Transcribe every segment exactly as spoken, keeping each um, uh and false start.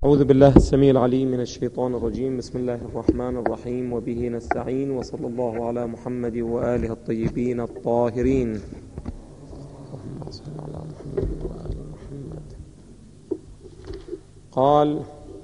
أعوذ بالله السميع العليم من الشيطان الرجيم. بسم الله الرحمن الرحيم، وبه نستعين، وصلى الله على محمد وآله الطيبين الطاهرين. اللهم صل على محمد وآل محمد. قال: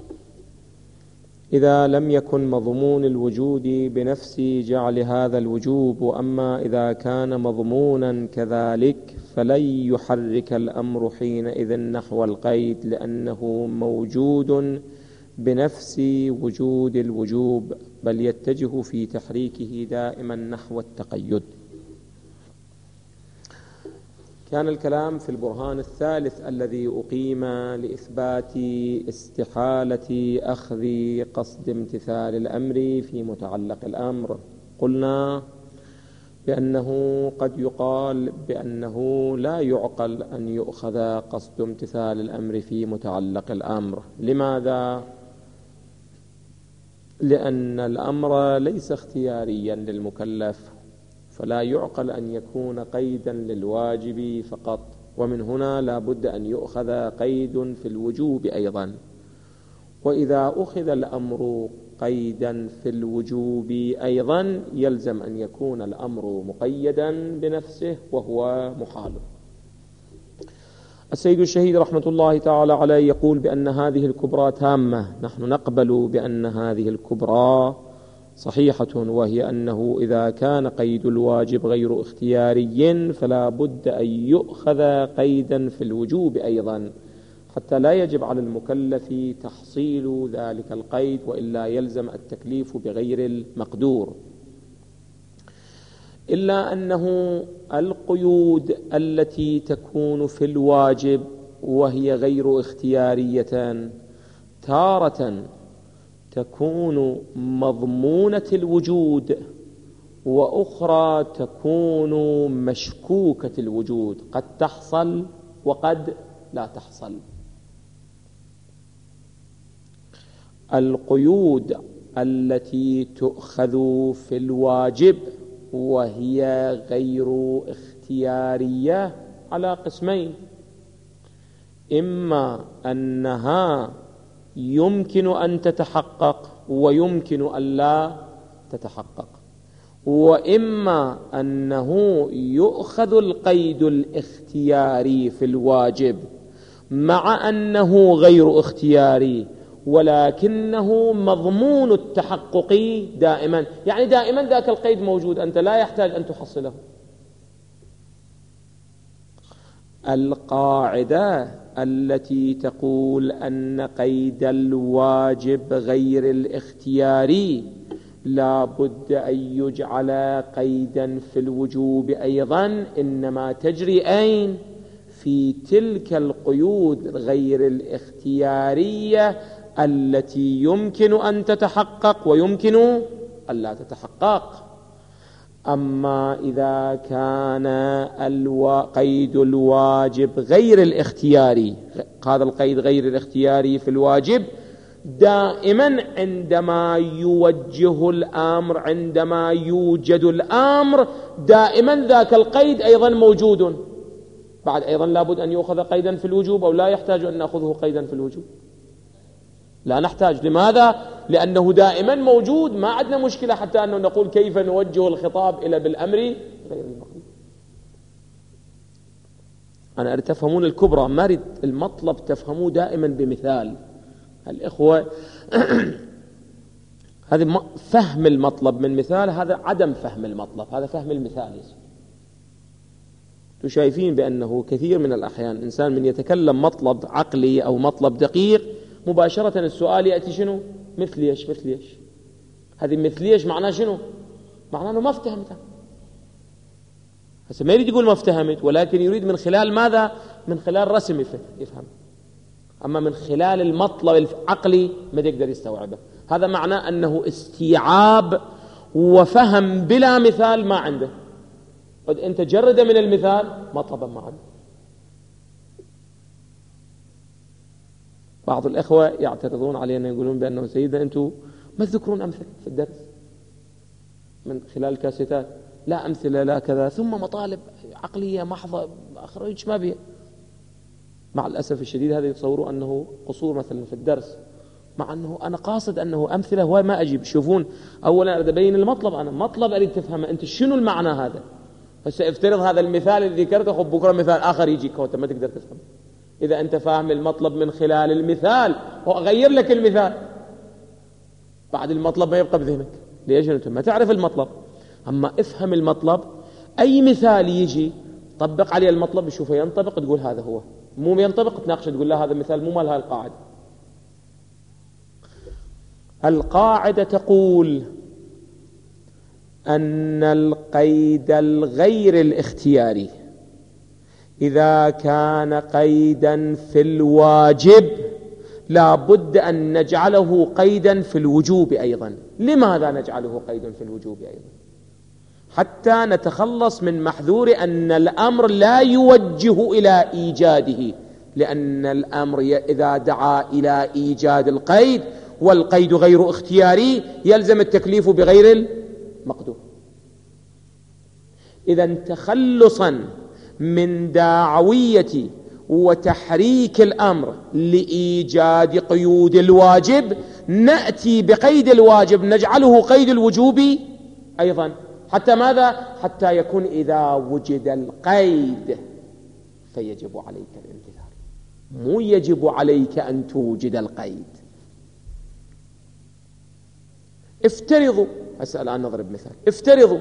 إذا لم يكن مضمون الوجود بنفس جعل هذا الوجوب، وأما إذا كان مضمونا كذلك فلن يحرك الأمر حينئذ نحو القيد، لأنه موجود بنفس وجود الوجوب، بل يتجه في تحريكه دائما نحو التقيد. كان الكلام في البرهان الثالث الذي أقيم لإثبات استحالة أخذ قصد امتثال الأمر في متعلق الأمر. قلنا بأنه قد يقال بأنه لا يعقل أن يؤخذ قصد امتثال الأمر في متعلق الأمر. لماذا؟ لأن الأمر ليس اختياريا للمكلف، فلا يعقل أن يكون قيدا للواجب فقط، ومن هنا لا بد أن يؤخذ قيد في الوجوب أيضا. وإذا أخذ الأمر قيدا في الوجوب أيضا يلزم أن يكون الأمر مقيدا بنفسه، وهو محال. السيد الشهيد رحمة الله تعالى عليه يقول بأن هذه الكبرى تامة. نحن نقبل بأن هذه الكبرى صحيحة، وهي أنه إذا كان قيد الواجب غير اختياري فلا بد أن يؤخذ قيدا في الوجوب أيضا، حتى لا يجب على المكلف تحصيل ذلك القيد، وإلا يلزم التكليف بغير المقدور. إلا أنه القيود التي تكون في الواجب وهي غير اختيارية تارة تكون مضمونة الوجود، وأخرى تكون مشكوكة الوجود، قد تحصل وقد لا تحصل. القيود التي تؤخذ في الواجب وهي غير اختيارية على قسمين: إما أنها يمكن أن تتحقق ويمكن أن لا تتحقق، وإما أنه يؤخذ القيد الاختياري في الواجب مع أنه غير اختياري، ولكنه مضمون التحقق دائما، يعني دائما ذاك القيد موجود، أنت لا يحتاج أن تحصله. القاعدة التي تقول أن قيد الواجب غير الاختياري لا بد أن يجعل قيدا في الوجوب أيضا، إنما تجري أين؟ في تلك القيود غير الاختيارية التي يمكن أن تتحقق ويمكن أن لا تتحقق. أما إذا كان قيد الواجب غير الاختياري، هذا القيد غير الاختياري في الواجب دائما عندما يوجه الأمر، عندما يوجد الأمر دائما ذاك القيد أيضا موجود. بعد أيضا لابد أن يأخذ قيدا في الوجوب، أو لا يحتاج أن نأخذه قيدا في الوجوب؟ لا نحتاج. لماذا؟ لأنه دائما موجود، ما عندنا مشكلة حتى أنه نقول كيف نوجه الخطاب إلى بالأمر غير المقيد. أنا أريد تفهمون الكبرى، ما أريد المطلب تفهموه دائما بمثال. الإخوة هذا فهم المطلب من مثال، هذا عدم فهم المطلب، هذا فهم المثال. شايفين بأنه كثير من الأحيان إنسان من يتكلم مطلب عقلي أو مطلب دقيق مباشرة السؤال يأتي شنو؟ مثل إيش؟ مثل إيش؟ هذه مثل إيش معناه شنو؟ معناه أنه ما افتهمت. هسه ما يريد يقول ما افتهمت، ولكن يريد من خلال ماذا؟ من خلال رسم يفهم. أما من خلال المطلب العقلي ما يقدر يستوعبه. هذا معناه أنه استيعاب وفهم بلا مثال ما عنده. قد أنت جرد من المثال مطلبا ما عنده. بعض الإخوة يعترضون علينا يقولون بأنه سيدنا أنتم ما تذكرون أمثلة في الدرس من خلال الكاسيتات؟ لا أمثلة لا كذا، ثم مطالب عقلية محضة أخرج ما بها. مع الأسف الشديد هذا يتصوروا أنه قصور مثلا في الدرس، مع أنه أنا قاصد أنه أمثلة هو ما أجيب. شوفون، أولا أريد أبين المطلب، أنا مطلب أريد تفهمه أنت شنو المعنى هذا. هسه افترض هذا المثال اللي ذكرته، خب بكرة مثال آخر يجيك وأنت ما تقدر تفهم. إذا أنت فاهم المطلب من خلال المثال وأغير لك المثال، بعد المطلب ما يبقى بذهنك. ليش؟ أنت ما تعرف المطلب. أما افهم المطلب، أي مثال يجي طبق عليه المطلب، يشوفه ينطبق تقول هذا هو، مو ينطبق تناقشه تقول لا هذا مثال مو مال هاي القاعدة. القاعدة تقول أن القيد الغير الاختياري إذا كان قيدا في الواجب لا بد أن نجعله قيدا في الوجوب أيضا. لماذا نجعله قيدا في الوجوب أيضا؟ حتى نتخلص من محذور أن الأمر لا يوجه إلى إيجاده، لأن الأمر إذا دعا إلى إيجاد القيد والقيد غير اختياري يلزم التكليف بغير المقدور. إذا تخلصا من داعوية وتحريك الأمر لإيجاد قيود الواجب نأتي بقيد الواجب نجعله قيد الوجوب أيضا. حتى ماذا؟ حتى يكون إذا وجد القيد فيجب عليك الامتثال، مو يجب عليك أن توجد القيد. افترضوا، هسه الآن نضرب مثال، افترضوا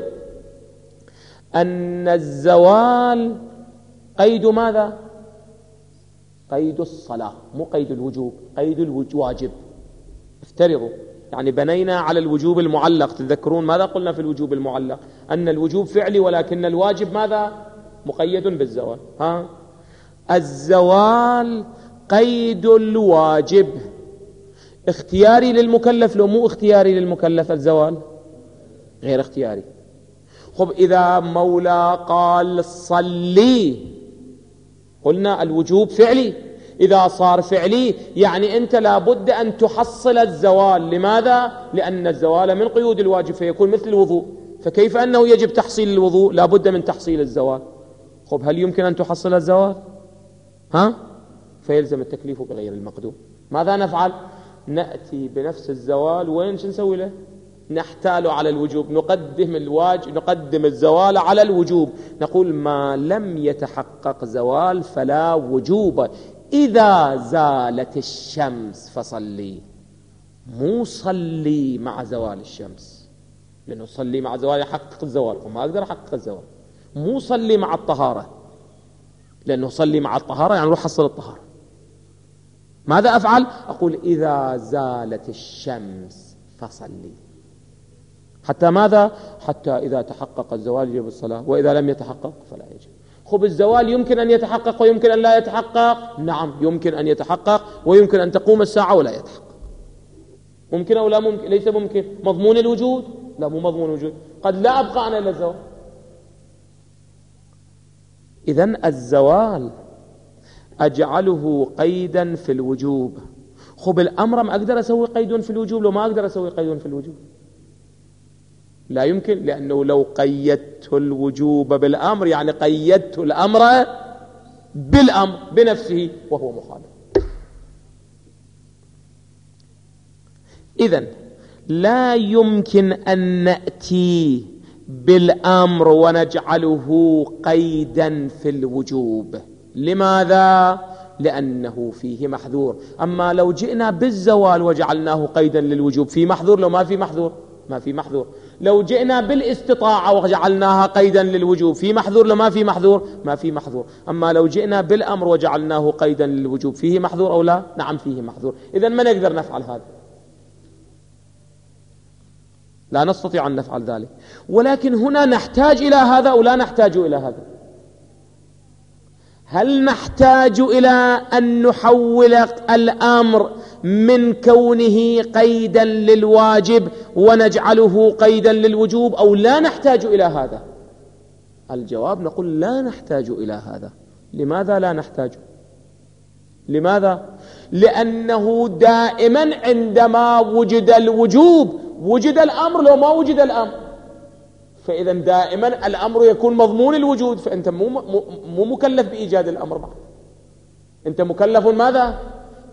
أن الزوال قيد ماذا؟ قيد الصلاة، مو قيد الوجوب، قيد الواجب. افترضوا يعني بنينا على الوجوب المعلق. تذكرون ماذا قلنا في الوجوب المعلق؟ أن الوجوب فعلي ولكن الواجب ماذا؟ مقيد بالزوال. ها؟ الزوال قيد الواجب اختياري للمكلف لو مو اختياري للمكلف؟ الزوال غير اختياري. خب إذا مولى قال صلي قلنا الوجوب فعلي، إذا صار فعلي يعني أنت لابد أن تحصل الزوال. لماذا؟ لأن الزوال من قيود الواجب فيكون مثل الوضوء، فكيف أنه يجب تحصيل الوضوء؟ لابد من تحصيل الزوال. خب هل يمكن أن تحصل الزوال؟ ها؟ فيلزم التكليف بغير المقدور. ماذا نفعل؟ نأتي بنفس الزوال وين شو نسوي له؟ نحتال على الوجوب، نقدم الواجب، نقدم الزوال على الوجوب. نقول ما لم يتحقق زوال فلا وجوب. إذا زالت الشمس فصلي، مو صلي مع زوال الشمس، لأنه صلي مع زوال يحقق الزوال وما أقدر أحقق الزوال. مو صلي مع الطهارة، لأنه صلي مع الطهارة يعني روح حصل الطهارة. ماذا أفعل؟ أقول إذا زالت الشمس فصلي. حتى ماذا؟ حتى إذا تحقق الزوال يجب الصلاة، وإذا لم يتحقق فلا يجب. خب الزوال يمكن أن يتحقق ويمكن أن لا يتحقق. نعم يمكن أن يتحقق ويمكن أن تقوم الساعة ولا يتحقق. ممكن أو لا ممكن؟ ليس ممكن. مضمون الوجود؟ لا مو مضمون الوجود، قد لا أبقى أنا إلا الزوال. إذن الزوال أجعله قيدا في الوجوب. خب الأمر ما أقدر أسوي قيد في الوجوب لو ما أقدر أسوي قيد في الوجوب؟ لا يمكن، لأنه لو قيدت الوجوب بالأمر يعني قيدت الأمر بالأمر بنفسه وهو مخالف. إذن لا يمكن أن نأتي بالأمر ونجعله قيدا في الوجوب. لماذا؟ لأنه فيه محذور. أما لو جئنا بالزوال وجعلناه قيدا للوجوب في محذور لو ما في محذور؟ ما في محذور. لو جئنا بالاستطاعة وجعلناها قيدا للوجوب في محذور لو ما في محذور؟ ما في محذور. أما لو جئنا بالأمر وجعلناه قيدا للوجوب فيه محذور أو لا؟ نعم فيه محذور. إذن ما نقدر نفعل هذا، لا نستطيع أن نفعل ذلك. ولكن هنا نحتاج إلى هذا أو لا نحتاج إلى هذا؟ هل نحتاج إلى أن نحول الأمر من كونه قيدا للواجب ونجعله قيدا للوجوب أو لا نحتاج إلى هذا؟ الجواب نقول لا نحتاج إلى هذا. لماذا لا نحتاج؟ لماذا؟ لأنه دائما عندما وجد الوجوب وجد الأمر لو ما وجد الأمر، فإذا دائما الأمر يكون مضمون الوجود، فأنت مو, مو, مو مكلف بإيجاد الأمر بعد. أنت مكلف ماذا؟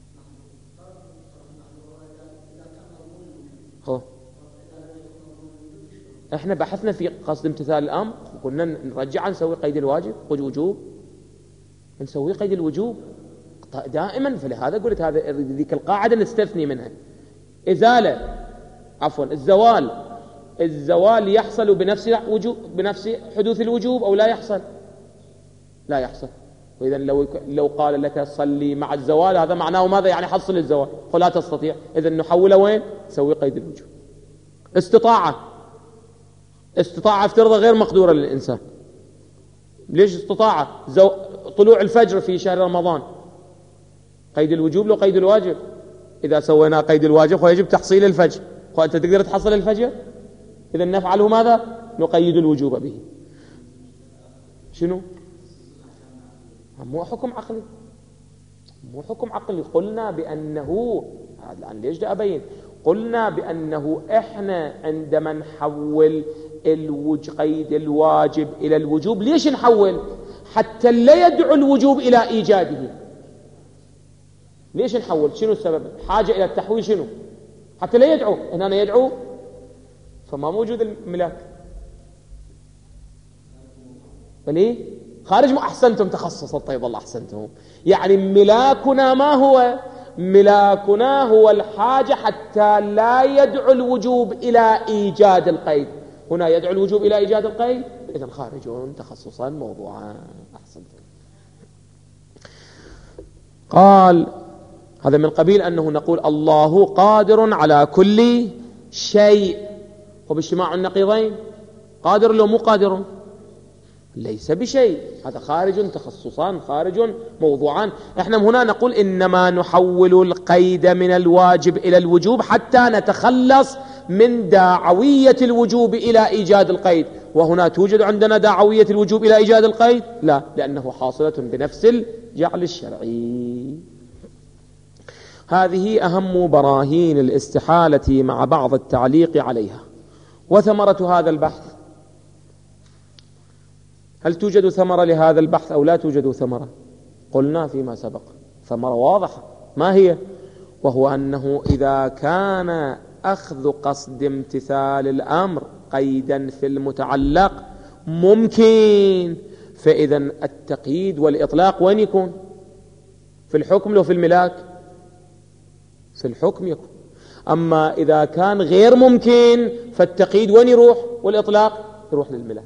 هو احنا بحثنا في قصد امتثال الامر، قلنا نرجع نسوي قيد الواجب وجوب، نسوي قيد الوجوب دائما. فلهذا قلت هذا ذيك القاعده نستثني منها. ازاله عفوا الزوال، الزوال يحصل بنفس وجوب بنفس حدوث الوجوب او لا يحصل؟ لا يحصل. واذا لو لو قال لك صلي مع الزوال، هذا معناه ماذا؟ يعني حصل الزوال، قل لا تستطيع، اذا نحوله وين؟ نسوي قيد الوجوب. استطاعه، استطاعه افترض غير مقدوره للانسان. ليش استطاعه؟ زو... طلوع الفجر في شهر رمضان، قيد الوجوب لو قيد الواجب؟ اذا سوينا قيد الواجب فيجب تحصيل الفجر، وانت تقدر تحصل الفجر، اذا نفعله ماذا؟ نقيد الوجوب به. شنو؟ مو حكم عقلي، مو حكم عقلي. قلنا بأنه الآن ليش دا أبين؟ قلنا بأنه إحنا عندما نحول الوج... قيد الواجب إلى الوجوب، ليش نحول؟ حتى لا يدعو الوجوب إلى إيجاده. ليش نحول؟ شنو السبب؟ حاجة إلى التحويل شنو؟ حتى لا يدعو، هنا يدعو فما موجود الملاك. فليه؟ خارج. ما أحسنتم تخصص. طيب الله أحسنتم. يعني ملاكنا ما هو؟ ملاكنا هو الحاجة حتى لا يدعو الوجوب إلى إيجاد القيد. هنا يدعو الوجوب إلى إيجاد القيد، إذن خارجون تخصصا موضوعا. أحسنتم. قال هذا من قبيل أنه نقول الله قادر على كل شيء، وباجتماع النقيضين قادر لو مو قادر؟ ليس بشيء. هذا خارج تخصصان، خارج موضوعان. احنا هنا نقول إنما نحول القيد من الواجب إلى الوجوب حتى نتخلص من داعوية الوجوب إلى إيجاد القيد. وهنا توجد عندنا داعوية الوجوب إلى إيجاد القيد؟ لا، لأنه حاصلة بنفس الجعل الشرعي. هذه أهم براهين الاستحالة مع بعض التعليق عليها. وثمرة هذا البحث، هل توجد ثمرة لهذا البحث أو لا توجد ثمرة؟ قلنا فيما سبق ثمرة واضحة. ما هي؟ وهو أنه إذا كان أخذ قصد امتثال الأمر قيدا في المتعلق ممكن، فإذا التقييد والإطلاق وين يكون؟ في الحكم لو في الملاك؟ في الحكم يكون. أما إذا كان غير ممكن فالتقييد وين يروح؟ والإطلاق يروح للملاك.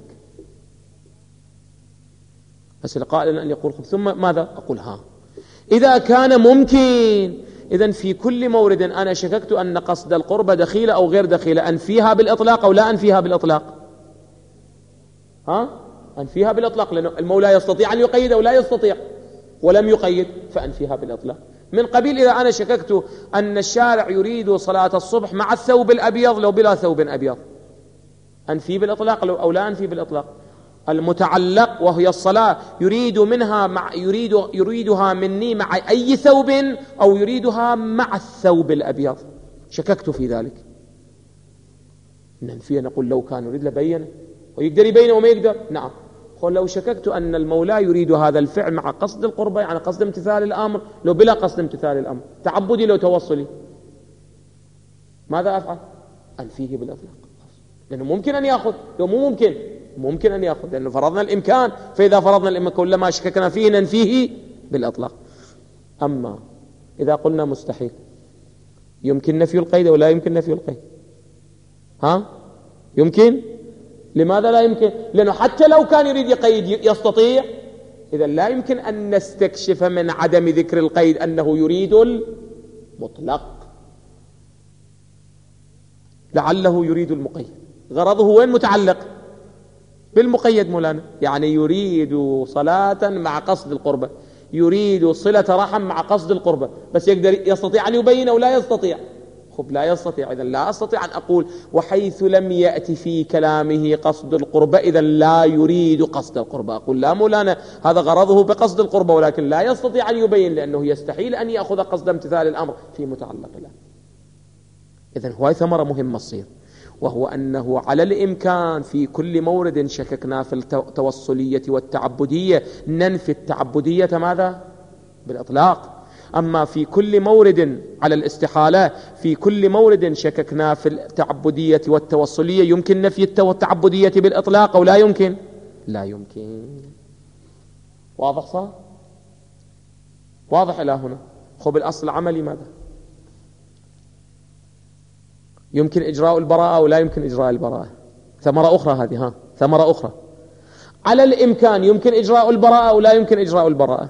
بس القائل أن يقول ثم ماذا؟ أقول ها إذا كان ممكن، إذن في كل مورد أنا شككت أن قصد القربة دخيلة أو غير دخيلة، أنفيها بالإطلاق أو لا أنفيها بالإطلاق؟ ها؟ أنفيها بالإطلاق، لأن المولى يستطيع أن يقيد أو لا يستطيع، ولم يقيد فأنفيها بالإطلاق. من قبيل إذا أنا شككت أن الشارع يريد صلاة الصبح مع الثوب الأبيض لو بلا ثوب أبيض، أنفي بالإطلاق أو لا أنفي بالإطلاق؟ المتعلق وهي الصلاة يريد منها مع يريد يريدها مني مع أي ثوب أو يريدها مع الثوب الأبيض، شككت في ذلك، ننفي. نقول لو كان يريد لبين، ويقدر يبين وما يقدر. نعم. قل لو شككت أن المولى يريد هذا الفعل مع قصد القربة، يعني قصد امتثال الأمر، لو بلا قصد امتثال الأمر تعبدي لو توصلي، ماذا أفعل؟ أنفيه بالإطلاق، لأنه ممكن أن يأخذ. لو مو ممكن، ممكن أن يأخذ، لأنه فرضنا الإمكان. فإذا فرضنا الإمكان كلما شككنا فيه ننفيه بالإطلاق. أما إذا قلنا مستحيل، يمكن نفي القيد ولا يمكن نفي القيد؟ ها؟ يمكن. لماذا لا يمكن؟ لأنه حتى لو كان يريد يقيد يستطيع. إذا لا يمكن أن نستكشف من عدم ذكر القيد أنه يريد المطلق، لعله يريد المقيد. غرضه وين متعلق؟ بالمقيد مولانا. يعني يريد صلاة مع قصد القربة، يريد صلة رحم مع قصد القربة، بس يقدر يستطيع أن يبين أو لا يستطيع؟ خب لا يستطيع. إذن لا أستطيع أن أقول وحيث لم يأتي في كلامه قصد القربة إذن لا يريد قصد القربة. أقول لا مولانا، هذا غرضه بقصد القربة ولكن لا يستطيع أن يبين، لأنه يستحيل أن يأخذ قصد امتثال الأمر في متعلق له. إذن هو ثمرة مهمة تصير، وهو أنه على الإمكان في كل مورد شككنا في التوصلية والتعبدية ننفي التعبدية ماذا؟ بالإطلاق. أما في كل مورد على الاستحالة، في كل مورد شككنا في التعبدية والتوصلية، يمكن نفي التعبدية بالإطلاق أو لا يمكن؟ لا يمكن. واضح صار؟ واضح إلى هنا. خب الأصل العملي ماذا؟ يمكن إجراء البراءة أو لا يمكن إجراء البراءة؟ ثمرة أخرى هذه، ها ثمرة أخرى. على الإمكان يمكن إجراء البراءة أو لا يمكن إجراء البراءة؟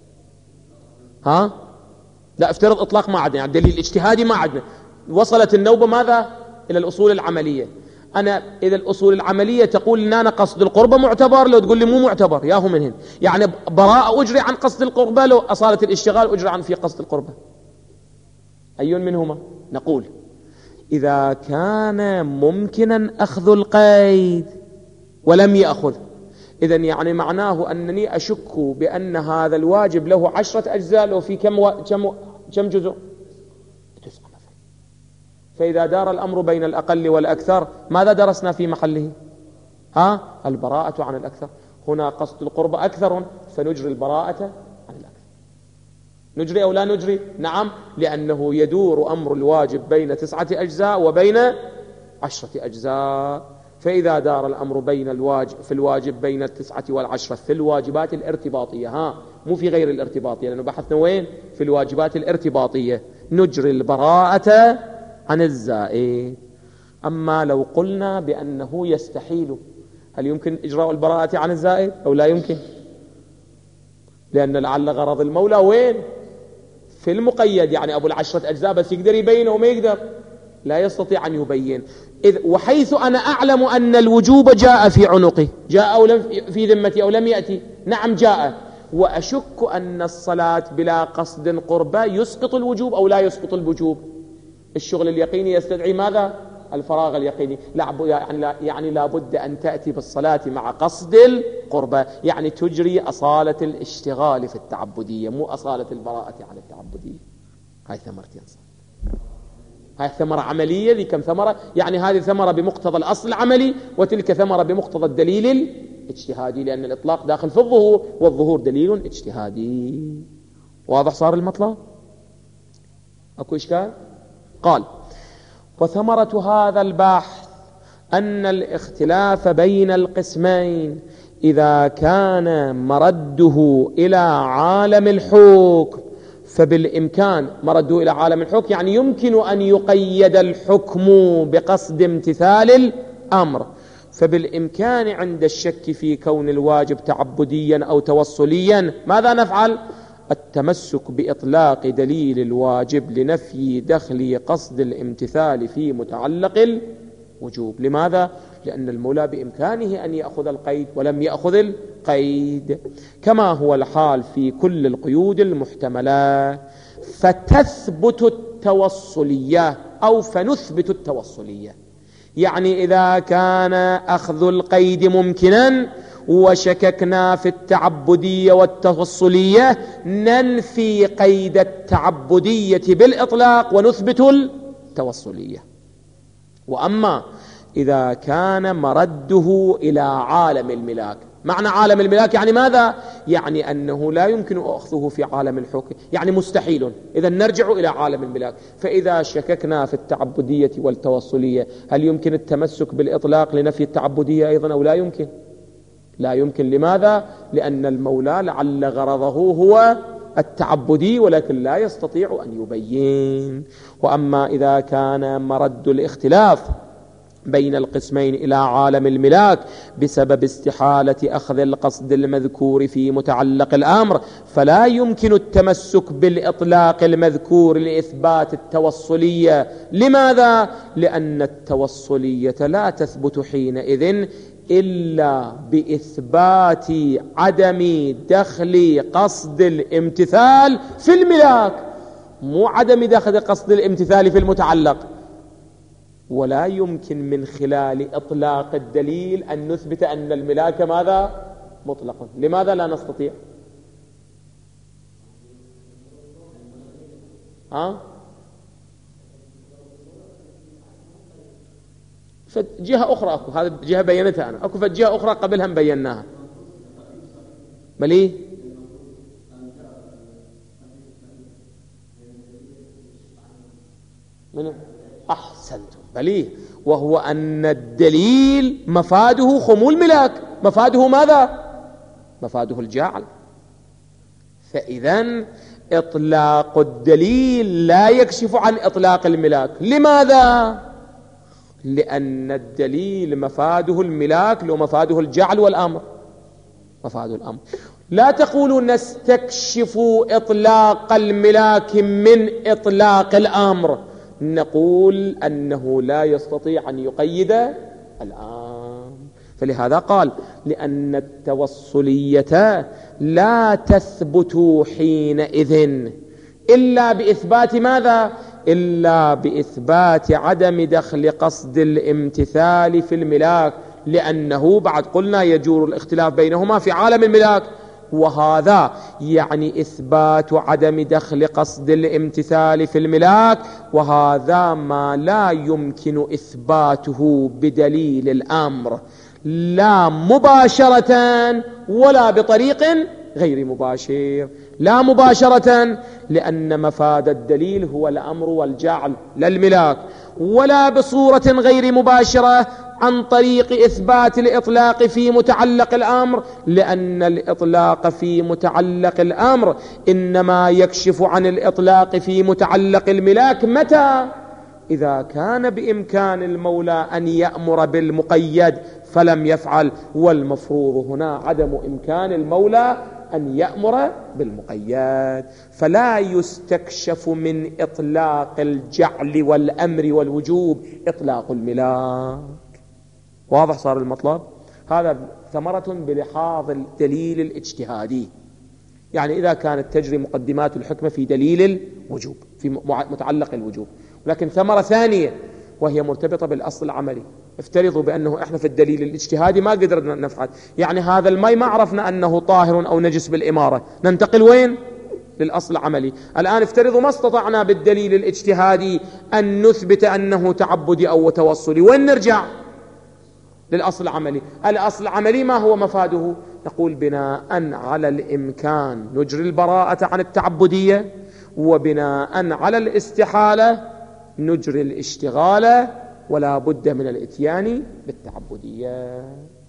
ها؟ لا، افترض إطلاق ما عدنا، يعني الدليل الاجتهادي ما عدنا، وصلت النوبة ماذا؟ إلى الأصول العملية. أنا إذا الأصول العملية تقول لنا أنا قصد القربة معتبر، لو تقول لي مو معتبر ياهو من هنا، يعني براءة أجري عن قصد القربة، لو أصالة الاشتغال أجري عن في قصد القربة، أي منهما؟ نقول إذا كان ممكنا أخذ القيد ولم يأخذ، إذن يعني معناه أنني أشك بأن هذا الواجب له عشرة أجزاء، له في كم, و... كم... كم جزء؟ تسعة مثلا. فإذا دار الأمر بين الأقل والأكثر ماذا درسنا في محله؟ ها؟ البراءة عن الأكثر. هنا قصد القربة أكثر، فنجري البراءة عن الأكثر. نجري أو لا نجري؟ نعم، لأنه يدور أمر الواجب بين تسعة أجزاء وبين عشرة أجزاء. فإذا دار الأمر بين الواجب في الواجب بين التسعة والعشرة في الواجبات الارتباطية، ها مو في غير الارتباطية، لأنه بحثنا وين؟ في الواجبات الارتباطية، نجري البراءة عن الزائد. أما لو قلنا بأنه يستحيل، هل يمكن إجراء البراءة عن الزائد أو لا يمكن؟ لأن لعل غرض المولى وين؟ في المقيد، يعني أبو العشرة أجزاء بس يقدر يبينه وما يقدر، لا يستطيع أن يبين. إذ وحيث أنا أعلم أن الوجوب جاء في عنقه، جاء أو لم في ذمتي أو لم يأتي، نعم جاء، وأشك أن الصلاة بلا قصد قربة يسقط الوجوب أو لا يسقط الوجوب. الشغل اليقيني يستدعي ماذا؟ الفراغ اليقيني. لا يعني لا يعني لا بد أن تأتي بالصلاة مع قصد القربة، يعني تجري أصالة الاشتغال في التعبدية، مو أصالة البراءة عن التعبدية. هاي ثمرتين صح. هاي ثمرة عملية، ذي كم ثمرة؟ يعني هذه ثمرة بمقتضى الأصل العملي، وتلك ثمرة بمقتضى الدليل الاجتهادي، لأن الإطلاق داخل في الظهور، والظهور دليل اجتهادي. واضح صار المطلب؟ أكو إشكال؟ قال: وثمرة هذا البحث أن الاختلاف بين القسمين إذا كان مرده إلى عالم الحكم فبالإمكان، مرده إلى عالم الحكم يعني يمكن أن يقيد الحكم بقصد امتثال الأمر، فبالإمكان عند الشك في كون الواجب تعبديا أو توصليا ماذا نفعل؟ التمسك بإطلاق دليل الواجب لنفي دخل قصد الامتثال في متعلق الوجوب. لماذا؟ لأن المولى بإمكانه أن يأخذ القيد ولم يأخذ القيد، كما هو الحال في كل القيود المحتملة. فتثبت التوصلية أو فنثبت التوصلية، يعني إذا كان أخذ القيد ممكنا وشككنا في التعبدية والتوصلية ننفي قيد التعبدية بالإطلاق ونثبت التوصلية. وأما إذا كان مرده إلى عالم الملاك، معنى عالم الملاك يعني ماذا؟ يعني أنه لا يمكن أخذه في عالم الحكم، يعني مستحيل، إذا نرجع إلى عالم الملاك. فإذا شككنا في التعبدية والتوصلية هل يمكن التمسك بالإطلاق لنفي التعبدية أيضا أو لا يمكن؟ لا يمكن. لماذا؟ لأن المولى لعل غرضه هو التعبدي ولكن لا يستطيع أن يبين. وأما إذا كان مرد الاختلاف بين القسمين إلى عالم الملاك بسبب استحالة أخذ القصد المذكور في متعلق الأمر فلا يمكن التمسك بالإطلاق المذكور لإثبات التوصلية. لماذا؟ لأن التوصلية لا تثبت حينئذ إلا بإثبات عدم دخل قصد الامتثال في الملاك، مو عدم دخل قصد الامتثال في المتعلق. ولا يمكن من خلال إطلاق الدليل أن نثبت أن الملاك ماذا؟ مطلق. لماذا لا نستطيع؟ ها؟ فجهة أخرى أكو، هذا جهة بينتها أنا، أكو فجهة أخرى قبلها بيناها. مليه؟ من أحسنتم بليه، وهو أن الدليل مفاده خمول ملاك، مفاده ماذا؟ مفاده الجعل. فإذن إطلاق الدليل لا يكشف عن إطلاق الملاك. لماذا؟ لأن الدليل مفاده الملاك لو مفاده الجعل والأمر، مفاده الأمر. لا تقولوا نستكشف إطلاق الملاك من إطلاق الأمر، نقول أنه لا يستطيع أن يقيد الأمر. فلهذا قال لأن التوصلية لا تثبت حينئذ إلا بإثبات ماذا؟ إلا بإثبات عدم دخل قصد الامتثال في الملاك، لأنه بعد قلنا يجور الاختلاف بينهما في عالم الملاك، وهذا يعني إثبات عدم دخل قصد الامتثال في الملاك، وهذا ما لا يمكن إثباته بدليل الأمر لا مباشرة ولا بطريق غير مباشر. لا مباشرة لأن مفاد الدليل هو الأمر والجعل لا الملاك، ولا بصورة غير مباشرة عن طريق إثبات الإطلاق في متعلق الأمر، لأن الإطلاق في متعلق الأمر إنما يكشف عن الإطلاق في متعلق الملاك متى؟ إذا كان بإمكان المولى أن يأمر بالمقيد فلم يفعل، والمفروض هنا عدم إمكان المولى أن يأمر بالمقيد، فلا يستكشف من إطلاق الجعل والأمر والوجوب إطلاق الملاك. واضح صار المطلب؟ هذا ثمرة بلحاظ الدليل الاجتهادي، يعني إذا كانت تجري مقدمات الحكمة في دليل الوجوب في متعلق الوجوب. لكن ثمرة ثانية وهي مرتبطة بالأصل العملي. افترضوا بأنه إحنا في الدليل الاجتهادي ما قدرنا نفعل، يعني هذا الماء ما عرفنا أنه طاهر أو نجس بالإمارة، ننتقل وين؟ للأصل العملي. الآن افترضوا ما استطعنا بالدليل الاجتهادي أن نثبت أنه تعبدي أو توصلي، وين نرجع؟ للأصل العملي. الأصل العملي ما هو مفاده؟ نقول بناء على الإمكان نجري البراءة عن التعبدية، وبناء على الاستحالة نجري الاشتغال، ولا بد من الاتيان بالتعبدية.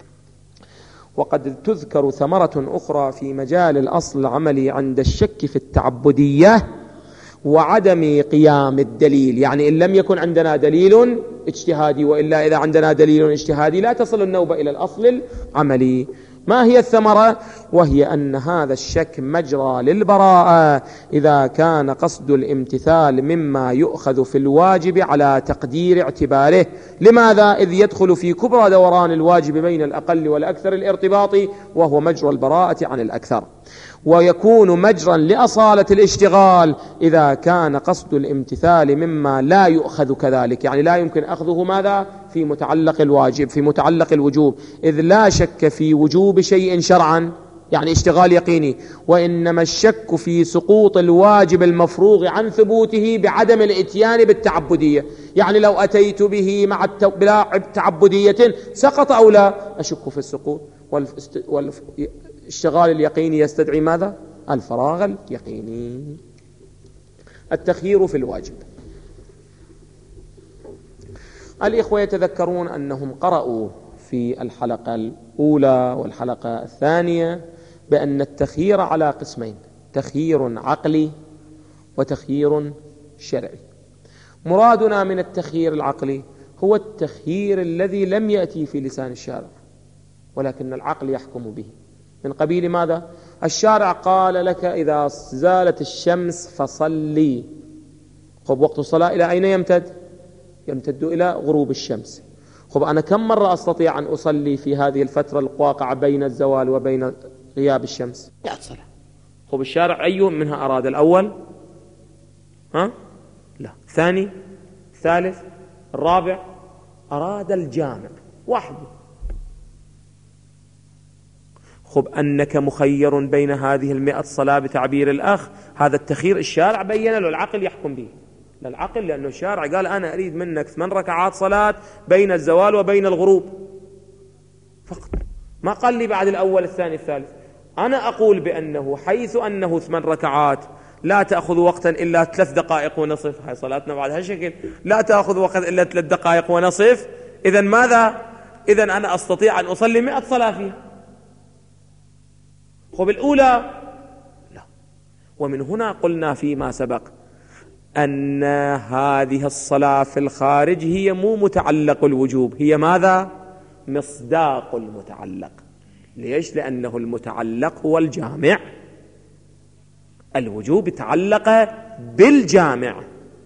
وقد تذكر ثمرة أخرى في مجال الأصل العملي عند الشك في التعبدية وعدم قيام الدليل، يعني إن لم يكن عندنا دليل اجتهادي، وإلا إذا عندنا دليل اجتهادي لا تصل النوبة إلى الأصل العملي. ما هي الثمرة؟ وهي أن هذا الشك مجرى للبراءة إذا كان قصد الامتثال مما يؤخذ في الواجب على تقدير اعتباره. لماذا؟ إذ يدخل في كبرى دوران الواجب بين الأقل والأكثر الارتباطي، وهو مجرى البراءة عن الأكثر. ويكون مجرا لأصالة الاشتغال إذا كان قصد الامتثال مما لا يؤخذ كذلك، يعني لا يمكن أخذه ماذا؟ في متعلق الواجب في متعلق الوجوب، إذ لا شك في وجوب شيء شرعا يعني اشتغال يقيني، وإنما الشك في سقوط الواجب المفروغ عن ثبوته بعدم الاتيان بالتعبدية. يعني لو أتيت به مع بلا تعبدية سقط أو لا؟ أشك في السقوط. والاشتغال اليقيني يستدعي ماذا؟ الفراغ اليقيني. التخيير في الواجب. الإخوة يتذكرون أنهم قرأوا في الحلقة الأولى والحلقة الثانية بأن التخيير على قسمين: تخيير عقلي وتخيير شرعي. مرادنا من التخيير العقلي هو التخيير الذي لم يأتي في لسان الشارع ولكن العقل يحكم به، من قبيل ماذا؟ الشارع قال لك إذا زالت الشمس فصلي. خب وقت الصلاة إلى أين يمتد؟ يمتد إلى غروب الشمس. خب أنا كم مرة أستطيع أن أصلي في هذه الفترة الواقعة بين الزوال وبين غياب الشمس؟ مئة صلاة. خب الشارع أي منها أراد؟ الأول؟ ها؟ لا. ثاني؟ ثالث؟ الرابع؟ أراد الجامع واحد. خب أنك مخير بين هذه المئة صلاة بتعبير الأخ، هذا التخيير الشارع بيّن له، العقل يحكم به. للعقل لأنه الشارع قال أنا أريد منك ثمان ركعات صلاة بين الزوال وبين الغروب فقط، ما قال لي بعد الأول الثاني الثالث. أنا أقول بأنه حيث أنه ثمان ركعات لا تأخذ وقتا إلا ثلاث دقائق ونصف، هاي صلاتنا بعد هالشكل لا تأخذ وقتا إلا ثلاث دقائق ونصف. إذن ماذا؟ إذن أنا أستطيع أن أصلي مئة صلاة فيها. خب الأولى لا. ومن هنا قلنا فيما سبق أن هذه الصلاة في الخارج هي مو متعلق الوجوب، هي ماذا؟ مصداق المتعلق. ليش؟ لأنه المتعلق هو الجامع، الوجوب تعلق بالجامع،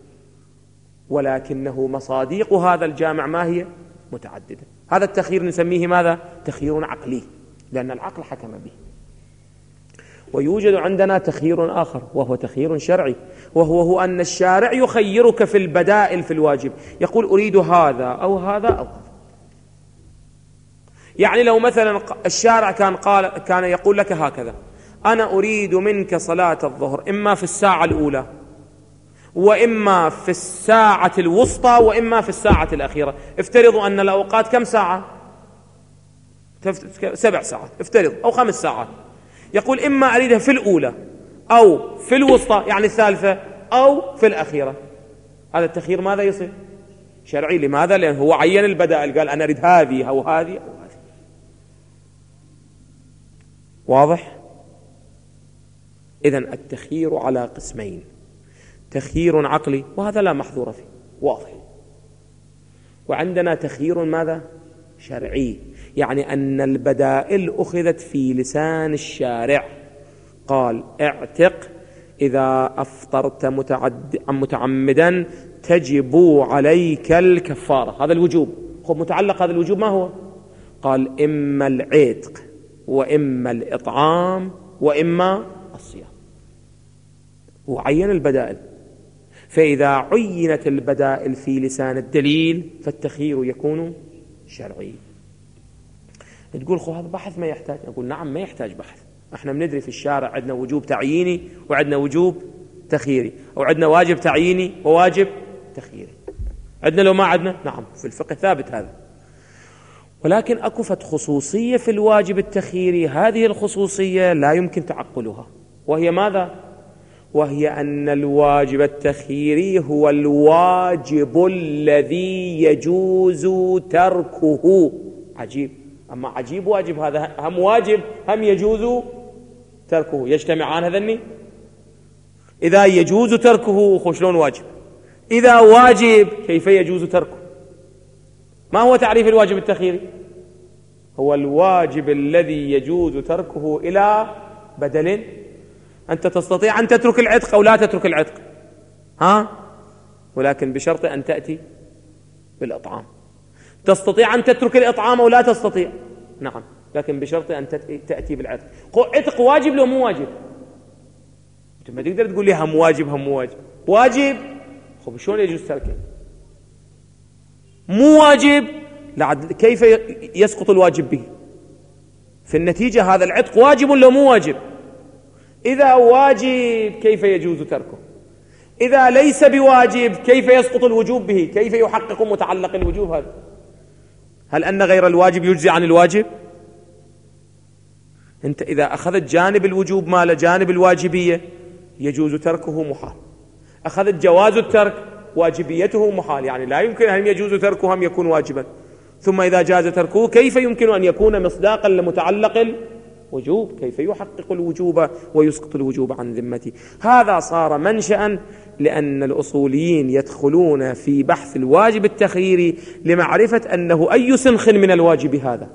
ولكنه مصاديق هذا الجامع ما هي؟ متعددة. هذا التخيير نسميه ماذا؟ تخيير عقلي، لأن العقل حكم به. ويوجد عندنا تخيير آخر وهو تخيير شرعي، وهو هو أن الشارع يخيرك في البدائل في الواجب، يقول أريد هذا أو هذا أو هذا. يعني لو مثلا الشارع كان قال كان يقول لك هكذا: أنا أريد منك صلاة الظهر إما في الساعة الأولى وإما في الساعة الوسطى وإما في الساعة الأخيرة. افترضوا أن الأوقات كم ساعة؟ سبع ساعات افترض، أو خمس ساعات. يقول إما أريدها في الأولى أو في الوسطى يعني الثالثة أو في الأخيرة. هذا التخيير ماذا يصير؟ شرعي. لماذا؟ لأنه هو عين البدائل، قال أنا أريد هذه أو هذه أو هذه. واضح؟ إذن التخيير على قسمين: تخيير عقلي وهذا لا محظور فيه واضح، وعندنا تخيير ماذا؟ شرعي، يعني أن البدائل أخذت في لسان الشارع. قال: اعتق إذا أفطرت متعد... متعمدا تجب عليك الكفارة. هذا الوجوب. خب متعلق هذا الوجوب ما هو؟ قال: إما العتق وإما الإطعام وإما الصيام. وعين البدائل. فإذا عينت البدائل في لسان الدليل فالتخيير يكون شرعي. تقول خو هذا بحث ما يحتاج. نقول نعم ما يحتاج بحث. احنا بندري في الشارع عندنا وجوب تعييني وعندنا وجوب تخييري، أو عندنا واجب تعييني وواجب تخييري. عندنا لو ما عندنا؟ نعم في الفقه ثابت هذا. ولكن أكفت خصوصية في الواجب التخييري، هذه الخصوصية لا يمكن تعقلها، وهي ماذا؟ وهي أن الواجب التخييري هو الواجب الذي يجوز تركه. عجيب. أما عجيب واجب هذا هم واجب هم يجوز تركه، يجتمعان هذني؟ إذا يجوز تركه خشلون واجب، إذا واجب كيف يجوز تركه؟ ما هو تعريف الواجب التخييري؟ هو الواجب الذي يجوز تركه إلى بدل. أنت تستطيع أن تترك العتق أو لا تترك العتق، ها؟ ولكن بشرط أن تأتي بالإطعام. تستطيع أن تترك الإطعام أو لا تستطيع؟ نعم، لكن بشرط أن تأتي بالعتق. عتق واجب لو مو واجب؟ أنت ما تقدر تقول لي هم واجب هم مو واجب. واجب، خب شلون يجوز تركه؟ مو واجب، كيف يسقط الواجب به؟ في النتيجة هذا العتق واجب لو مو واجب؟ إذا واجب كيف يجوز تركه؟ إذا ليس بواجب كيف يسقط الوجوب به؟ كيف يحقق متعلق الوجوب هذا؟ هل أن غير الواجب يجزي عن الواجب؟ أنت إذا أخذت جانب الوجوب مال جانب الواجبية يجوز تركه محال، أخذت جواز الترك واجبيته محال، يعني لا يمكن أن يجوز تركه هم يكون واجبا. ثم إذا جاز تركه كيف يمكن أن يكون مصداقا لمتعلق الوجوب؟ كيف يحقق الوجوب ويسقط الوجوب عن ذمته؟ هذا صار منشأ لأن الأصوليين يدخلون في بحث الواجب التخييري لمعرفة أنه أي سنخ من الواجب هذا،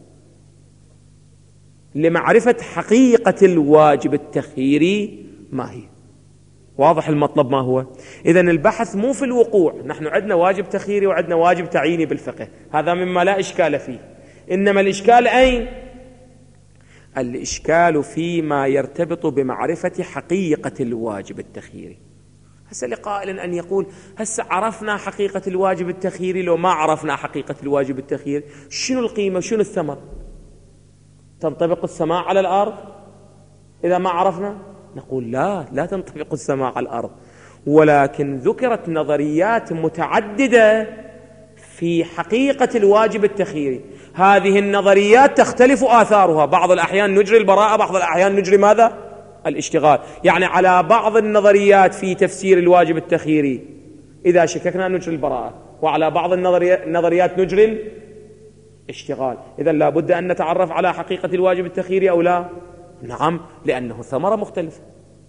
لمعرفة حقيقة الواجب التخييري ما هي. واضح المطلب ما هو؟ إذن البحث مو في الوقوع. نحن عندنا واجب تخييري وعندنا واجب تعييني بالفقه، هذا مما لا إشكال فيه. إنما الإشكال أين؟ الإشكال فيما يرتبط بمعرفة حقيقة الواجب التخييري. هسه لقائل أن يقول هسه عرفنا حقيقة الواجب التخييري، لو ما عرفنا حقيقة الواجب التخييري شنو القيمة شنو الثمر؟ تنطبق السماء على الأرض إذا ما عرفنا؟ نقول لا، لا تنطبق السماء على الأرض، ولكن ذكرت نظريات متعددة في حقيقة الواجب التخييري. هذه النظريات تختلف آثارها، بعض الأحيان نجري البراءة، بعض الأحيان نجري ماذا؟ الاشتغال. يعني على بعض النظريات في تفسير الواجب التخييري إذا شككنا نجري البراءة، وعلى بعض النظريات نجري الاشتغال. إذا لا بد أن نتعرف على حقيقة الواجب التخييري أو لا؟ نعم، لأنه ثمرة مختلفة.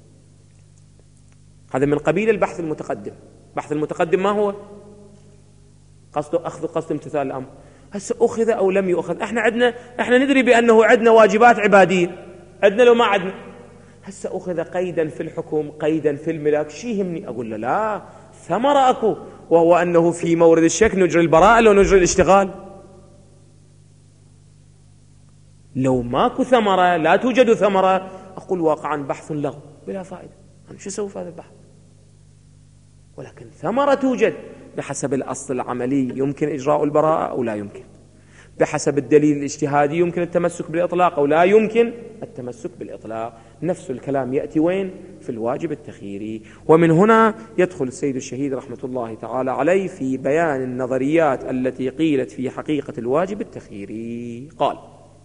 هذا من قبيل البحث المتقدم. البحث المتقدم ما هو؟ قصده أخذ قصد امتثال الأمر. هسه أخذ أو لم يؤخذ، احنا عندنا احنا ندري بأنه عندنا واجبات عبادية، عندنا لو ما عندنا. هسه أخذ قيدا في الحكم، قيدا في الملاك، شي يهمني؟ أقول له لا، ثمرة أكو، وهو أنه في مورد الشك نجري البراءة لو نجري الاشتغال. لو ماكو ثمرة، لا توجد ثمرة، أقول واقعا بحث لغو بلا فائدة، أنا شو أسوي في هذا البحث؟ ولكن ثمرة توجد بحسب الأصل العملي، يمكن إجراء البراءة أو لا يمكن، بحسب الدليل الاجتهادي يمكن التمسك بالإطلاق أو لا يمكن التمسك بالإطلاق. نفس الكلام يأتي وين؟ في الواجب التخييري. ومن هنا يدخل السيد الشهيد رحمة الله تعالى عليه في بيان النظريات التي قيلت في حقيقة الواجب التخييري. قال: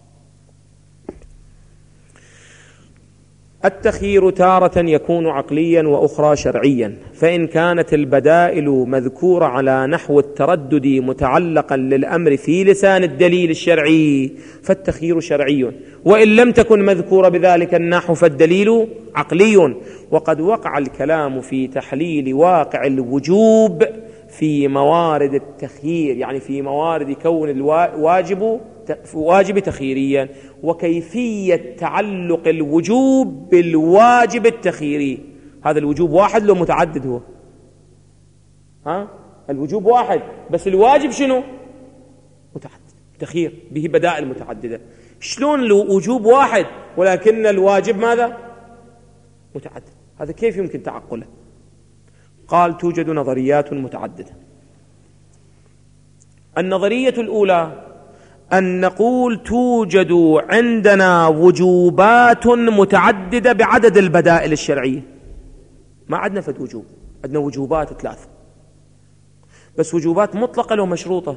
التخيير تارة يكون عقليا وأخرى شرعيا، فإن كانت البدائل مذكورة على نحو التردد متعلقا للأمر في لسان الدليل الشرعي فالتخيير شرعي، وإن لم تكن مذكورة بذلك النحو فالدليل عقلي. وقد وقع الكلام في تحليل واقع الوجوب في موارد التخيير، يعني في موارد كون الواجب واجب تخييريا، وكيفية تعلق الوجوب بالواجب التخييري. هذا الوجوب واحد لو متعدد؟ هو ها الوجوب واحد بس الواجب شنو؟ متعدد، تخيير به بدائل متعددة. شلون لو وجوب واحد ولكن الواجب ماذا؟ متعدد؟ هذا كيف يمكن تعقله؟ قال: توجد نظريات متعددة. النظرية الأولى أن نقول توجد عندنا وجوبات متعددة بعدد البدائل الشرعية. ما عندنا فد وجوب، عندنا وجوبات ثلاثة، بس وجوبات مطلقة لو مشروطة؟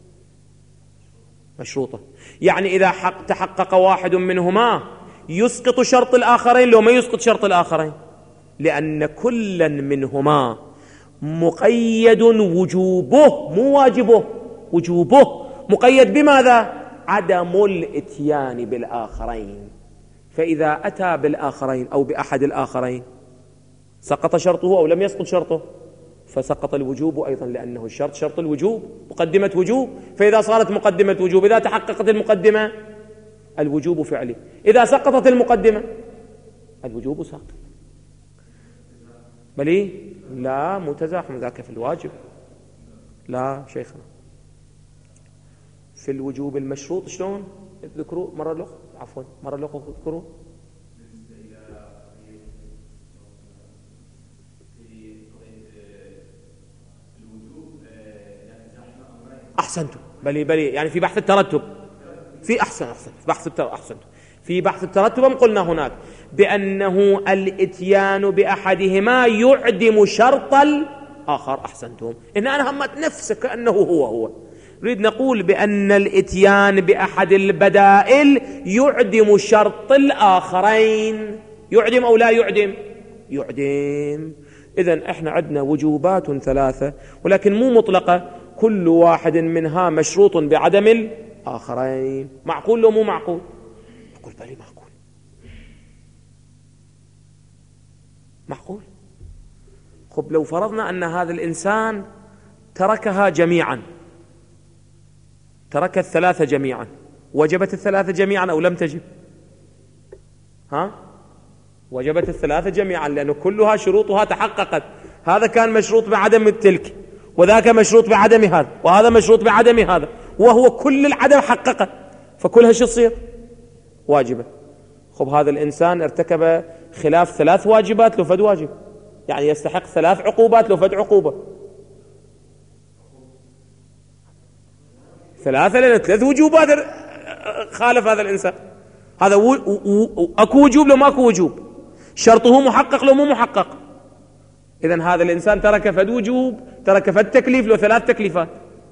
مشروطة. يعني إذا حق تحقق واحد منهما يسقط شرط الآخرين لو ما يسقط شرط الآخرين، لأن كلا منهما مقيد وجوبه، مو واجبه، وجوبه مقيد بماذا؟ عدم الاتيان بالآخرين. فإذا أتى بالآخرين أو بأحد الآخرين سقط شرطه أو لم يسقط شرطه، فسقط الوجوب أيضا، لأنه الشرط شرط الوجوب، مقدمة وجوب. فإذا صارت مقدمة وجوب، إذا تحققت المقدمة الوجوب فعلي، إذا سقطت المقدمة الوجوب ساقط. بل إيه؟ لا، متزاحم، ذاك في الواجب. لا شيخنا، في الوجوب المشروط شلون؟ اذكروا مرة الأخرى، عفوا مرة الأخرى اذكروا. أحسنتم، بلي بلي يعني في بحث الترتب، في أحسن أحسن في بحث الترتب، أحسنتم في بحث الترتب قلنا هناك بأنه الاتيان بأحدهما يعدم شرط الآخر. أحسنتم، إن أنا همت نفسه كأنه هو هو نريد نقول بأن الاتيان بأحد البدائل يعدم شرط الآخرين. يعدم أو لا يعدم؟ يعدم. إذن إحنا عندنا وجوبات ثلاثة ولكن مو مطلقة، كل واحد منها مشروط بعدم الآخرين. معقول لو مو معقول؟ أقول بلي معقول. معقول. خب لو فرضنا أن هذا الإنسان تركها جميعا، ترك الثلاثة جميعا، وجبت الثلاثة جميعا أو لم تجب؟ ها؟ وجبت الثلاثة جميعا، لأنه كلها شروطها تحققت. هذا كان مشروط بعدم تلك، وذاك مشروط بعدم هذا، وهذا مشروط بعدم هذا، وهو كل العدم حققه، فكلها شو تصير؟ واجبة. خب هذا الإنسان ارتكب خلاف ثلاث واجبات لو فد واجب، يعني يستحق ثلاث عقوبات لو فد عقوبة. ثلاثة لأن ثلاث وجوبات خالف هذا الإنسان. هذا و... و... أكو وجوب لو ما أكو وجوب، شرطه محقق لو مو محقق. إذن هذا الإنسان ترك فد وجوب، ترك فد تكليف لو ثلاث تكليفات،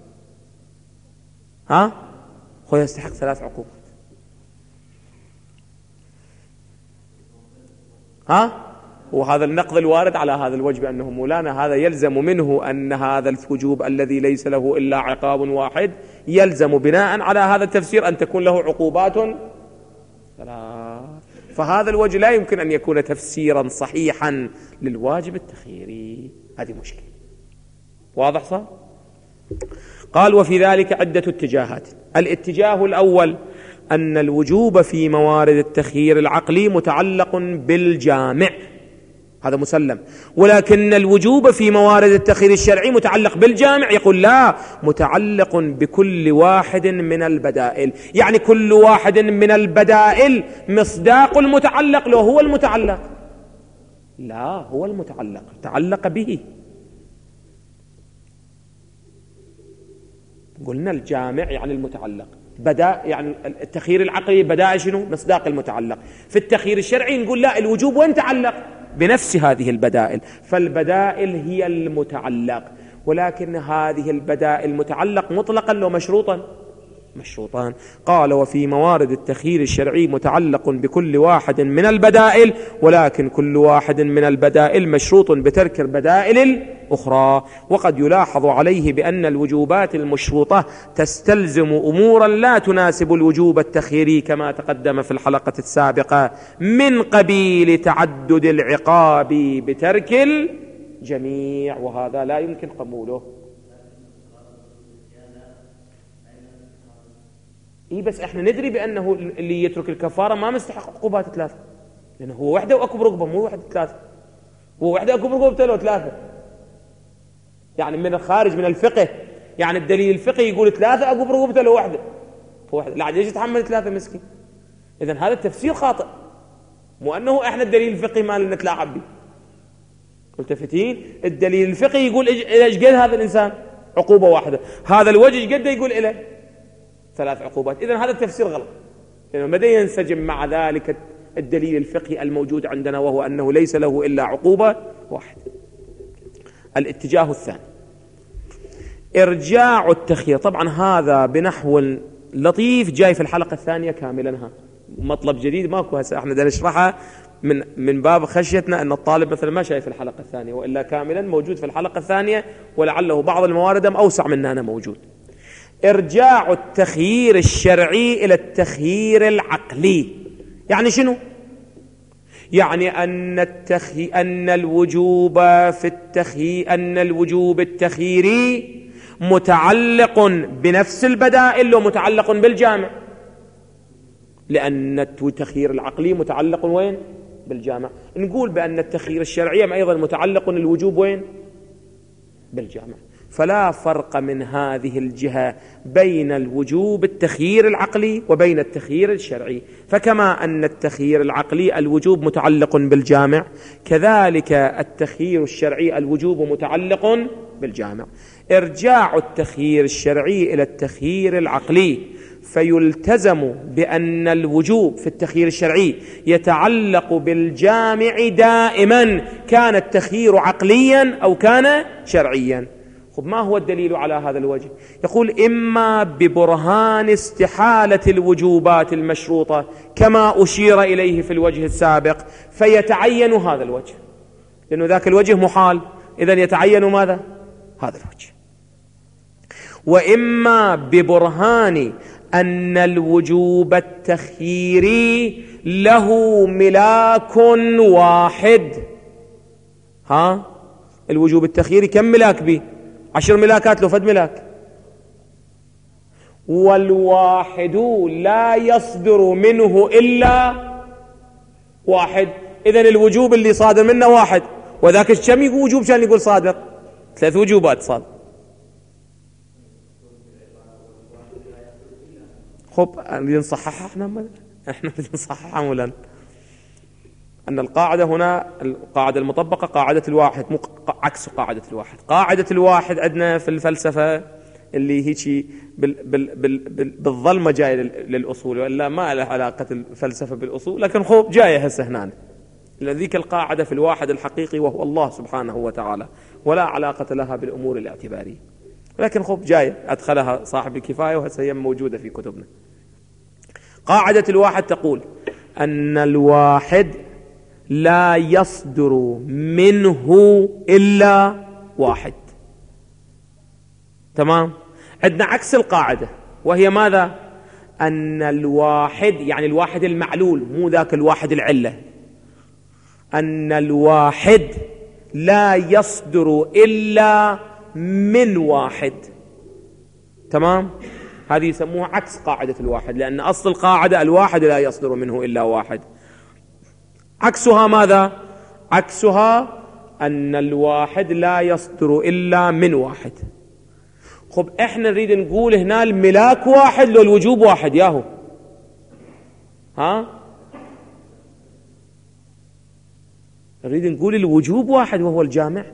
ها؟ هو يستحق ثلاث عقوبات. ها؟ وهذا النقض الوارد على هذا الوجه بأنه مولانا هذا يلزم منه أن هذا الوجوب الذي ليس له إلا عقاب واحد يلزم بناء على هذا التفسير أن تكون له عقوبات ثلاث. فهذا الوجه لا يمكن أن يكون تفسيرا صحيحا للواجب التخييري. هذه مشكلة. واضح صار؟ قال وفي ذلك عدة اتجاهات. الاتجاه الأول أن الوجوب في موارد التخيير العقلي متعلق بالجامع، هذا مسلم، ولكن الوجوب في موارد التخيير الشرعي متعلق بالجامع. يقول لا، متعلق بكل واحد من البدائل، يعني كل واحد من البدائل مصداق المتعلق له، هو المتعلق. لا، هو المتعلق، تعلق به. قلنا الجامع يعني المتعلق، بدأ يعني التخيير العقلي بدأ شنو؟ مصداق المتعلق. في التخيير الشرعي نقول لا، الوجوب وين تعلق؟ بنفس هذه البدائل. فالبدائل هي المتعلق، ولكن هذه البدائل متعلق مطلقا لو مشروطا؟ مشروطان. قال وفي موارد التخيير الشرعي متعلق بكل واحد من البدائل، ولكن كل واحد من البدائل مشروط بترك البدائل الأخرى. وقد يلاحظ عليه بأن الوجوبات المشروطة تستلزم أمورا لا تناسب الوجوب التخييري كما تقدم في الحلقة السابقة، من قبيل تعدد العقاب بترك الجميع، وهذا لا يمكن قبوله. إيه بس احنا ندري بأنه اللي يترك الكفارة ما مستحق عقوبات ثلاثة، لأنه هو وحده وأكب رقبة، مو واحد ثلاثة، هو وحده أكب رقبة له ثلاثة. يعني من الخارج من الفقه، يعني الدليل الفقهي يقول ثلاثة أكب رقبة له واحدة، هو واحد لا ليش يتحمل ثلاثة مسكين؟ إذن هذا التفسير خاطئ، مو أنه احنا الدليل الفقهي ما لنا نتلاعب به. ملتفتين؟ الدليل الفقهي يقول إيش قد هذا الإنسان عقوبة واحدة، هذا الوجه إيش قد يقول إله ثلاث عقوبات. إذن هذا التفسير غلط، لأنه ماذا ينسجم مع ذلك الدليل الفقهي الموجود عندنا، وهو أنه ليس له إلا عقوبة واحدة. الاتجاه الثاني إرجاع التخيير. طبعا هذا بنحو لطيف جاي في الحلقة الثانية كاملا، مطلب جديد ماكو هسه احنا بدنا نشرحها من من باب خشيتنا أن الطالب مثلا ما شايف الحلقة الثانية، وإلا كاملا موجود في الحلقة الثانية، ولعله بعض الموارد أوسع من أنا موجود. إرجاع التخيير الشرعي إلى التخيير العقلي يعني شنو؟ يعني أن التخي... أن الوجوب في التخيير أن الوجوب التخييري متعلق بنفس البدائل ومتعلق بالجامع، لأن التخيير العقلي متعلق وين؟ بالجامع. نقول بأن التخيير الشرعي أيضا متعلق الوجوب وين؟ بالجامع. فلا فرق من هذه الجهة بين الوجوب التخيير العقلي وبين التخيير الشرعي. فكما أن التخيير العقلي الوجوب متعلق بالجامع، كذلك التخيير الشرعي الوجوب متعلق بالجامع. إرجاع التخيير الشرعي إلى التخيير العقلي، فيلتزم بأن الوجوب في التخيير الشرعي يتعلق بالجامع دائما، كان التخيير عقليا أو كان شرعيا. خب ما هو الدليل على هذا الوجه؟ يقول إما ببرهان استحالة الوجوبات المشروطة كما أشير إليه في الوجه السابق، فيتعين هذا الوجه، لأنه ذاك الوجه محال، إذن يتعين ماذا؟ هذا الوجه. وإما ببرهان أن الوجوب التخييري له ملاك واحد. ها؟ الوجوب التخييري كم ملاك به؟ عشر ملاكات له، فد ملاك. والواحد لا يصدر منه إلا واحد، إذن الوجوب اللي صادر منه واحد، وذاك كم يقول وجوب كان يقول صادر؟ ثلاث وجوبات صادر. خب نصححها احنا احنا نصححها مولانا، أن القاعدة هنا القاعدة المطبقة قاعدة الواحد، مو عكس قاعدة الواحد. قاعدة الواحد عندنا في الفلسفة اللي هيك بال بال بال بال بالظلمة جاية للأصول، وإلا ما لها علاقة الفلسفة بالأصول، لكن خوب جاية هسه هنا، لأن ذيك القاعدة في الواحد الحقيقي وهو الله سبحانه وتعالى، ولا علاقة لها بالأمور الاعتبارية، لكن خوب جاية أدخلها صاحب الكفاية وهسه هي موجودة في كتبنا. قاعدة الواحد تقول أن الواحد لا يصدر منه إلا واحد. تمام؟ عندنا عكس القاعدة، وهي ماذا؟ أن الواحد، يعني الواحد المعلول، مو ذاك الواحد العلة، أن الواحد لا يصدر إلا من واحد. تمام؟ هذه يسموها عكس قاعدة الواحد، لأن أصل القاعدة الواحد لا يصدر منه إلا واحد. عكسها ماذا؟ عكسها أن الواحد لا يصدر إلا من واحد. خب إحنا نريد نقول هنا الملاك واحد لو الوجوب واحد ياهو؟ ها؟ نريد نقول الوجوب واحد وهو الجامع،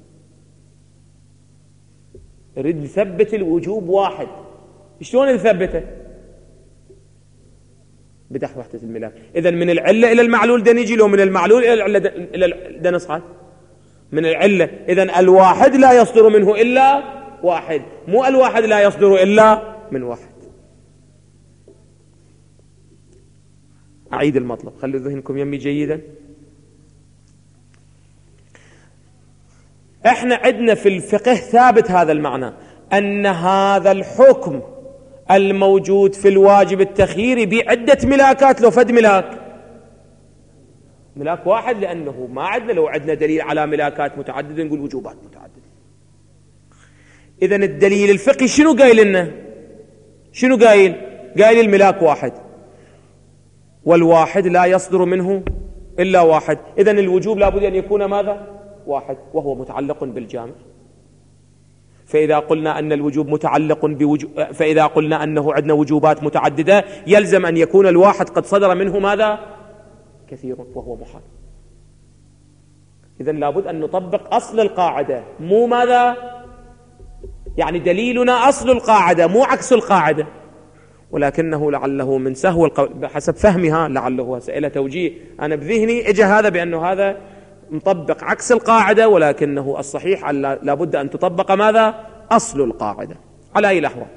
نريد نثبت الوجوب واحد. شلون نثبته؟ بدح وحدة الملاك. إذن من العلة إلى المعلول ده نجي، لو من المعلول إلى العلة إلى ده نصعد من العلة. إذن الواحد لا يصدر منه إلا واحد، مو الواحد لا يصدر إلا من واحد. أعيد المطلب، خلوا ذهنكم يمي جيدا. احنا عندنا في الفقه ثابت هذا المعنى، أن هذا الحكم الموجود في الواجب التخييري بعدة ملاكات. لو فد ملاك ملاك واحد، لأنه ما عندنا، لو عندنا دليل على ملاكات متعددة نقول وجوبات متعددة. إذن الدليل الفقهي شنو قايل لنا؟ شنو قايل؟ قايل الملاك واحد، والواحد لا يصدر منه إلا واحد. إذن الوجوب لابد أن يكون ماذا؟ واحد، وهو متعلق بالجامع. فإذا قلنا أن الوجوب متعلق بوجوب، فإذا قلنا أنه عندنا وجوبات متعددة، يلزم أن يكون الواحد قد صدر منه ماذا؟ كثير، وهو محال. إذن لابد أن نطبق أصل القاعدة، مو ماذا؟ يعني دليلنا أصل القاعدة مو عكس القاعدة. ولكنه لعله من سهو القول بحسب فهمها، لعله سئل توجيه، أنا بذهني اجى هذا بأنه هذا مطبق عكس القاعدة، ولكنه الصحيح لابد أن تطبق ماذا؟ أصل القاعدة. على أي لحظة؟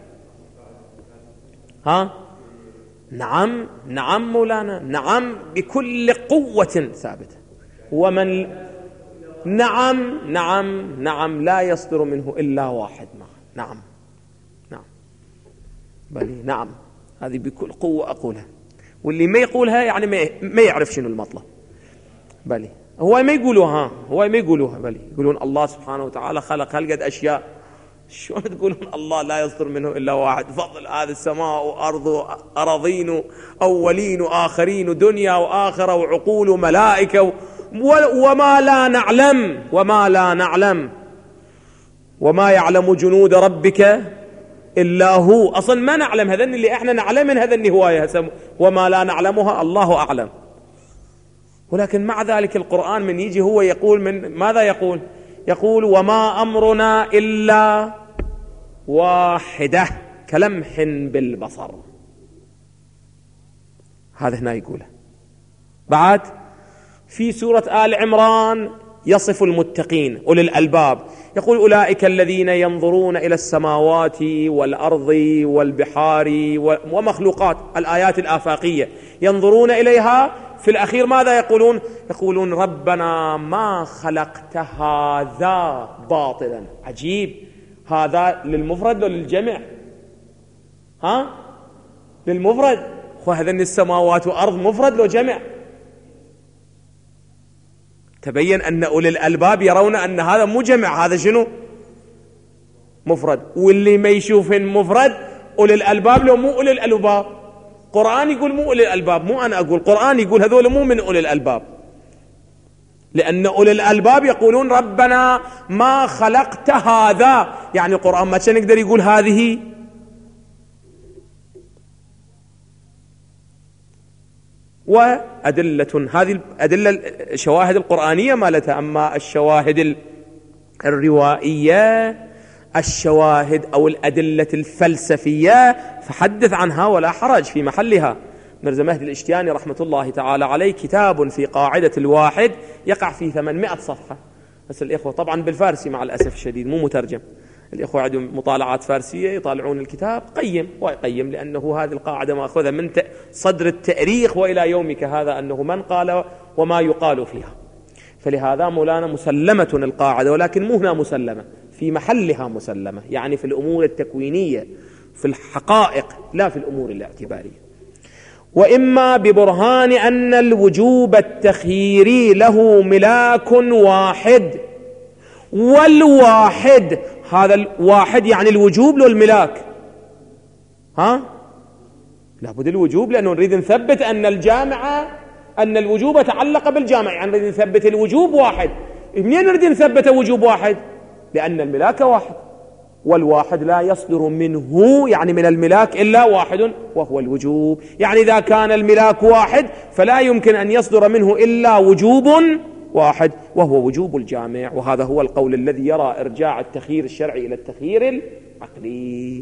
ها؟ نعم نعم مولانا، نعم بكل قوة ثابتة. ومن نعم نعم نعم لا يصدر منه إلا واحد. نعم نعم بلي نعم، هذه بكل قوة أقولها، واللي ما يقولها يعني ما يعرف شنو المطلب. بلي هو ما يقولوها، هو ما يقولوها، بل يقولون الله سبحانه وتعالى خلق هالقد أشياء. شلون تقولون الله لا يصدر منه إلا واحد؟ فضل هذه السماء وأرض وأراضين أولين وآخرين، دنيا وآخرة وعقول وملائكة وما لا نعلم، وما لا نعلم، وما يعلم جنود ربك إلا هو. أصلا ما نعلم، هذا اللي احنا نعلم من هذا النهواية، وما لا نعلمها الله أعلم. ولكن مع ذلك القرآن من يجي هو يقول، من ماذا يقول؟ يقول وما أمرنا إلا واحدة كلمح بالبصر. هذا هنا يقوله. بعد في سورة آل عمران يصف المتقين أولي الألباب، يقول أولئك الذين ينظرون إلى السماوات والأرض والبحار ومخلوقات الآيات الآفاقية، ينظرون إليها. في الأخير ماذا يقولون؟ يقولون ربنا ما خلقت هذا باطلا. عجيب، هذا للمفرد ولا للجمع؟ ها؟ للمفرد. وهذا السماوات وأرض مفرد لو جمع؟ تبين أن أولي الألباب يرون أن هذا مو جمع، هذا شنو؟ مفرد. واللي ما يشوفن مفرد أولي الألباب لو مو أولي الألباب. قرآن يقول مو أولي الألباب، مو أنا أقول، قرآن يقول هذول مو من أولي الألباب، لأن أولي الألباب يقولون ربنا ما خلقت هذا. يعني القرآن ما كان يقدر يقول هذه. وأدلة، هذه الأدلة الشواهد القرآنية مالتها. أما الشواهد الروائية، الشواهد أو الأدلة الفلسفية، فحدث عنها ولا حرج، في محلها. مرزا مهدي الاشتياني رحمة الله تعالى عليه كتاب في قاعدة الواحد يقع في ثمانمائة صفحة، بس الإخوة طبعا بالفارسي مع الأسف الشديد مو مترجم. الإخوة عندهم مطالعات فارسية يطالعون الكتاب قيم ويقيم، لأنه هذه القاعدة مأخوذة من صدر التاريخ وإلى يومك هذا، أنه من قال وما يقال فيها. فلهذا مولانا مسلمة القاعدة، ولكن مو هنا مسلمة، في محلها مسلمة، يعني في الأمور التكوينية في الحقائق، لا في الأمور الاعتبارية. وإما ببرهان أن الوجوب التخييري له ملاك واحد، والواحد هذا الواحد يعني الوجوب له الملاك، ها لابد الوجوب، لأنه نريد نثبت أن الجامعة أن الوجوب تعلق بالجامع، يعني نريد نثبت الوجوب واحد. منين نريد نثبت وجوب واحد؟ لأن الملاك واحد، والواحد لا يصدر منه يعني من الملاك إلا واحد وهو الوجوب. يعني إذا كان الملاك واحد فلا يمكن أن يصدر منه إلا وجوب واحد وهو وجوب الجامع. وهذا هو القول الذي يرى إرجاع التخيير الشرعي إلى التخيير العقلي.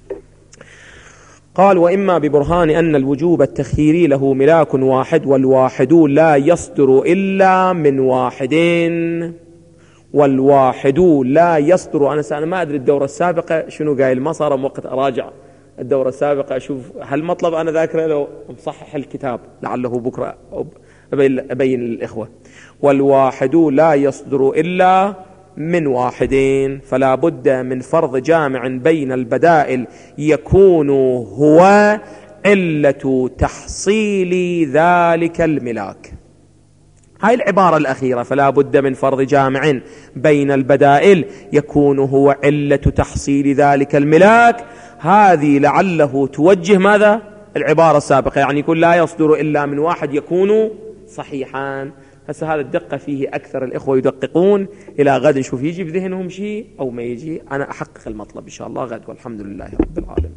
قال: وإما ببرهان أن الوجوب التخييري له ملاك واحد، والواحد لا يصدر إلا من واحدين، والواحد لا يصدر. أنا أنا ما أدري الدورة السابقة شنو قايل، ما صار وقت أراجع الدورة السابقة أشوف هل مطلب أنا ذاكره لو مصحح الكتاب، لعله بكرة أبين, أبين للإخوة. والواحد لا يصدر إلا من واحدين، فلا بد من فرض جامع بين البدائل يكون هو علة تحصيل ذلك الملاك. هاي العبارة الأخيرة، فلا بد من فرض جامع بين البدائل يكون هو علة تحصيل ذلك الملاك، هذه لعله توجه ماذا؟ العبارة السابقة، يعني يكون لا يصدر إلا من واحد يكون صحيحان. هسه هذا الدقة فيه أكثر الإخوة يدققون، إلى غد نشوف يجي في ذهنهم شيء أو ما يجي. أنا أحقق المطلب إن شاء الله غد، والحمد لله رب العالمين.